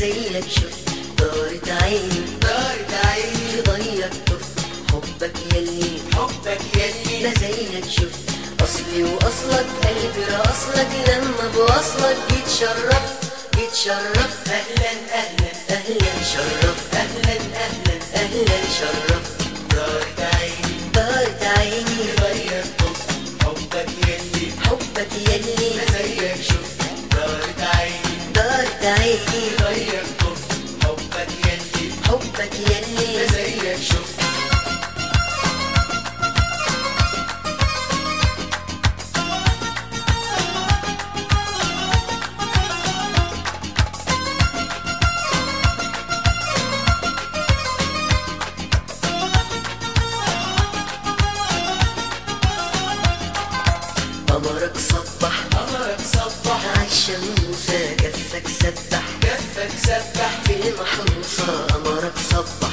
زيك شفت دارت عيني في ضيق طفت حبك يلي لا زيك شفت أصلي وأصلك قلبي رأصلك لما بوصلك جيت شرفت أهلا أهلا أهلا شرفت أهلا شرفت دارت عيني غير طفت حبك يلي لا زيك شفت دارت عيني غير طفت حبك يلي لا زيك شفت قمرك صبح عالشموسة كفك سبح في المحروسة قمرك صبح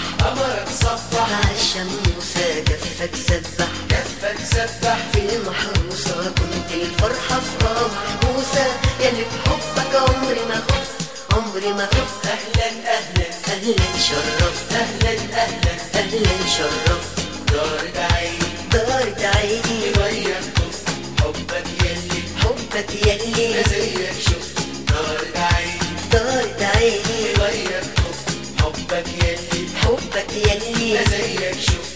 عالشموسة كفك سبح في المحروسة كنت الفرحة في محبوسة ياللي بحبك عمري ما خفت أهلا أهلا أهلا شرفت أهلا شرفت دارت عيني غير طفت حبك يلي يلي زيك شفت دارت عيني غير طفت حبك يلي يلي زيك شفت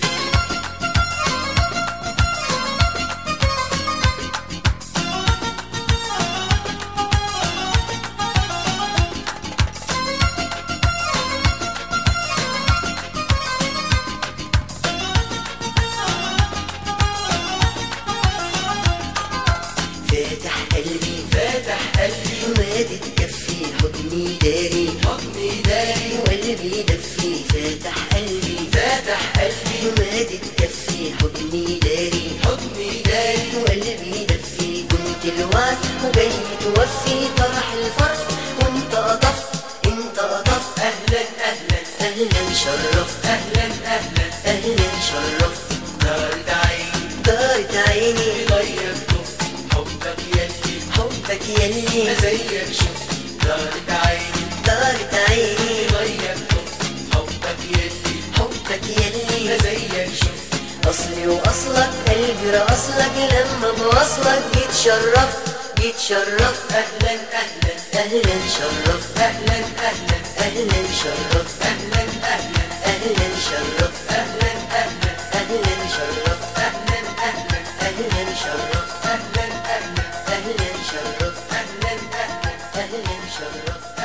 فاتح قلبي ومادت كفي حضني داري وقلبي دفي فاتح قلبي ومادت كفي حضني داري وقلبي دفي كنت الوعد وجاي توفي طرح الفرح وانت قطفت أهلا أهلا اهلا شرفت اهلا شرفت دارت عيني غير طفت حبك يلي يلي زيك شفت دارت عيني غير طفت حبك يلي زيك شفت أصلي وأصلك قلبي رأصلك لما بوصلك جيت شرفت أهلا أهلا أهلا شرفت أهلا أهلا أهلا شرفت أهلا أهلا أهلا شرفت أهلا أهلا أهلا شرفت أهلا أهلا أهلا شرفت أهلا أهلا أهلا شرفت أهلا أهلا أهلا شرفت